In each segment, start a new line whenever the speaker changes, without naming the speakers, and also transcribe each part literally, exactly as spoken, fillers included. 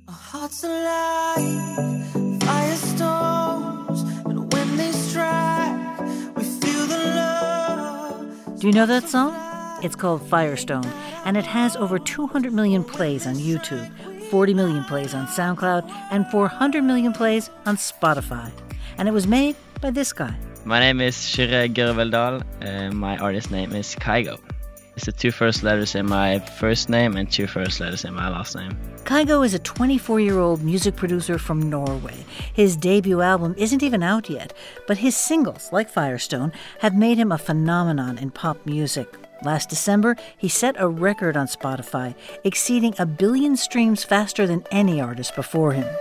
Our hearts alive, firestones, and when they strike, we feel the love.
Do you know that song? It's called Firestone, and it has over two hundred million plays on YouTube, forty million plays on SoundCloud, and four hundred million plays on Spotify. And it was made by this guy.
My name is Shire Gerveldal, and my artist name is Kygo. It's the two first letters in my first name and two first letters in my last name.
Kygo is a twenty-four-year-old music producer from Norway. His debut album isn't even out yet, but his singles, like Firestone, have made him a phenomenon in pop music. Last December, he set a record on Spotify, exceeding a billion streams faster than any artist before him.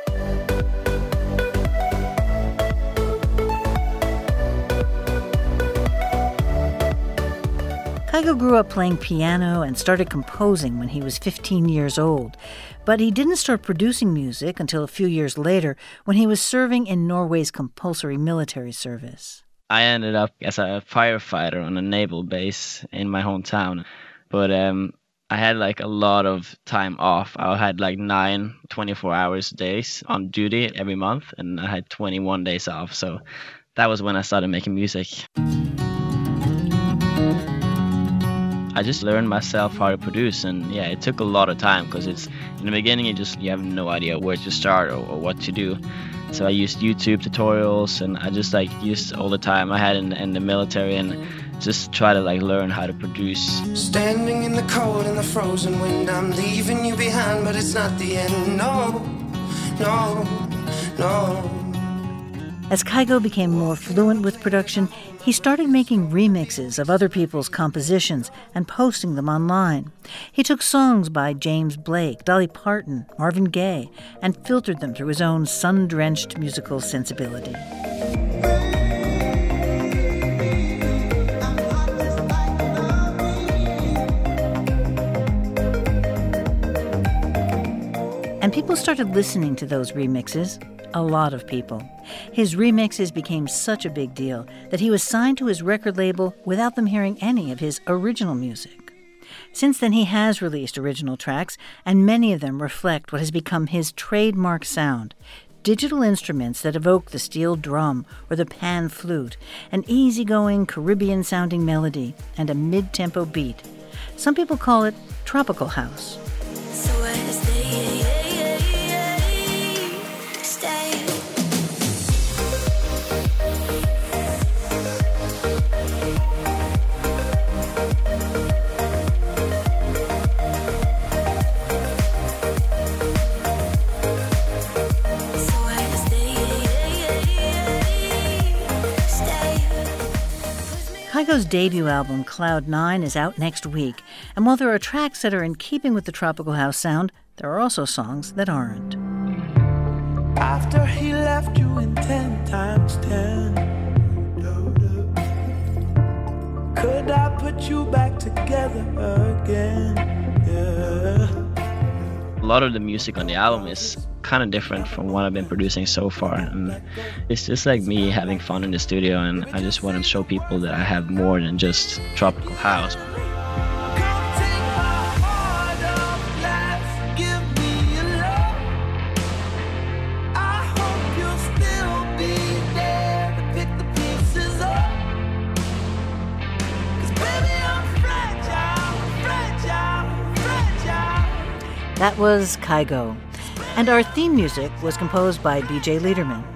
Kygo grew up playing piano and started composing when he was fifteen years old. But he didn't start producing music until a few years later when he was serving in Norway's compulsory military service.
I ended up as a firefighter on a naval base in my hometown. But um, I had like a lot of time off. I had like nine twenty-four hours days on duty every month, and I had twenty-one days off. So that was when I started making music. I just learned myself how to produce, and yeah, it took a lot of time because it's in the beginning you just you have no idea where to start or, or what to do. So I used YouTube tutorials, and I just like used all the time I had in, in the military, and just try to like learn how to produce.
Standing in the cold and the frozen wind, I'm leaving you behind, but it's not the end. No, no, no.
As Kygo became more fluent with production, he started making remixes of other people's compositions and posting them online. He took songs by James Blake, Dolly Parton, Marvin Gaye, and filtered them through his own sun-drenched musical sensibility. And people started listening to those remixes. A lot of people. His remixes became such a big deal that he was signed to his record label without them hearing any of his original music. Since then, he has released original tracks, and many of them reflect what has become his trademark sound. Digital instruments that evoke the steel drum or the pan flute, an easygoing Caribbean-sounding melody, and a mid-tempo beat. Some people call it tropical house.
So I stay.
Kygo's debut album, Cloud Nine, is out next week. And while there are tracks that are in keeping with the tropical house sound, there are also songs that aren't.
After he left you in ten times ten, could I put you back together again? Yeah.
A lot of the music on the album is kind of different from what I've been producing so far, and it's just like me having fun in the studio, and I just want to show people that I have more than just tropical house.
That was Kygo. And our theme music was composed by B J Liederman.